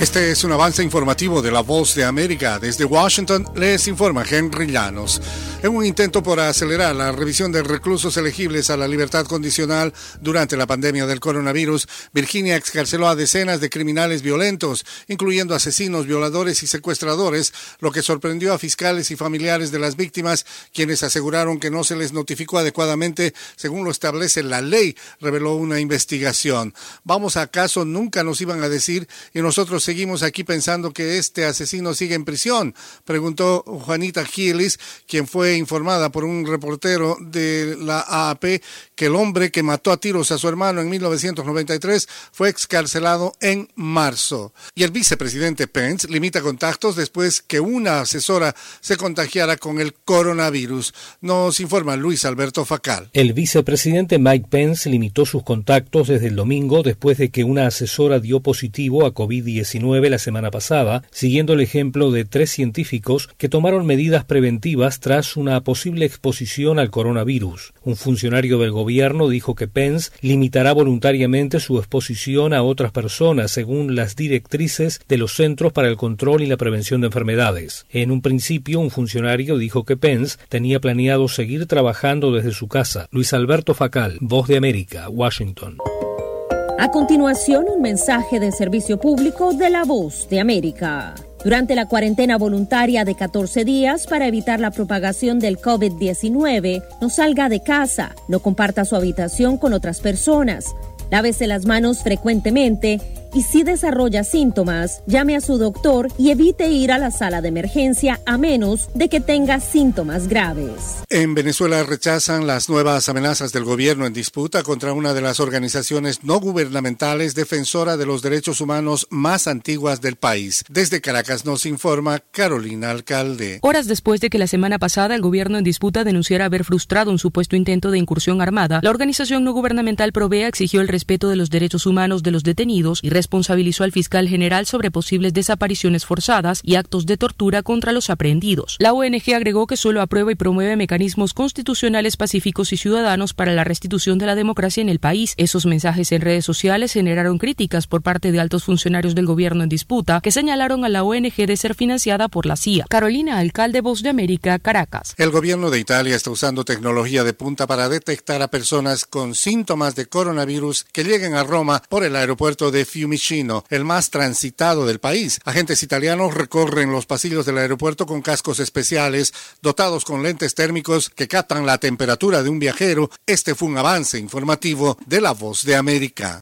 Este es un avance informativo de La Voz de América. Desde Washington les informa Henry Llanos. En un intento por acelerar la revisión de reclusos elegibles a la libertad condicional durante la pandemia del coronavirus, Virginia excarceló a decenas de criminales violentos, incluyendo asesinos, violadores y secuestradores, lo que sorprendió a fiscales y familiares de las víctimas, quienes aseguraron que no se les notificó adecuadamente según lo establece la ley, reveló una investigación. ¿Vamos acaso nunca nos iban a decir y nosotros seguimos aquí pensando que este asesino sigue en prisión? Preguntó Juanita Gillis, quien fue informada por un reportero de la AAP que el hombre que mató a tiros a su hermano en 1993 fue excarcelado en marzo. Y el vicepresidente Pence limita contactos después que una asesora se contagiara con el coronavirus. Nos informa Luis Alberto Facal. El vicepresidente Mike Pence limitó sus contactos desde el domingo después de que una asesora dio positivo a COVID-19 la semana pasada, siguiendo el ejemplo de 3 científicos que tomaron medidas preventivas tras una posible exposición al coronavirus. Un funcionario del gobierno dijo que Pence limitará voluntariamente su exposición a otras personas según las directrices de los Centros para el Control y la Prevención de Enfermedades. En un principio, un funcionario dijo que Pence tenía planeado seguir trabajando desde su casa. Luis Alberto Facal, Voz de América, Washington. A continuación, un mensaje de servicio público de La Voz de América. Durante la cuarentena voluntaria de 14 días para evitar la propagación del COVID-19, no salga de casa, no comparta su habitación con otras personas, lávese las manos frecuentemente y si desarrolla síntomas, llame a su doctor y evite ir a la sala de emergencia a menos de que tenga síntomas graves. En Venezuela rechazan las nuevas amenazas del gobierno en disputa contra una de las organizaciones no gubernamentales defensora de los derechos humanos más antiguas del país. Desde Caracas nos informa Carolina Alcalde. Horas después de que la semana pasada el gobierno en disputa denunciara haber frustrado un supuesto intento de incursión armada, la organización no gubernamental Provea exigió el respeto de los derechos humanos de los detenidos y responsabilizó al fiscal general sobre posibles desapariciones forzadas y actos de tortura contra los aprehendidos. La ONG agregó que solo aprueba y promueve mecanismos constitucionales pacíficos y ciudadanos para la restitución de la democracia en el país. Esos mensajes en redes sociales generaron críticas por parte de altos funcionarios del gobierno en disputa que señalaron a la ONG de ser financiada por la CIA. Carolina Alcalde, Voz de América, Caracas. El gobierno de Italia está usando tecnología de punta para detectar a personas con síntomas de coronavirus que lleguen a Roma por el aeropuerto de Fiumicino, el más transitado del país. Agentes italianos recorren los pasillos del aeropuerto con cascos especiales, dotados con lentes térmicos que captan la temperatura de un viajero. Este fue un avance informativo de La Voz de América.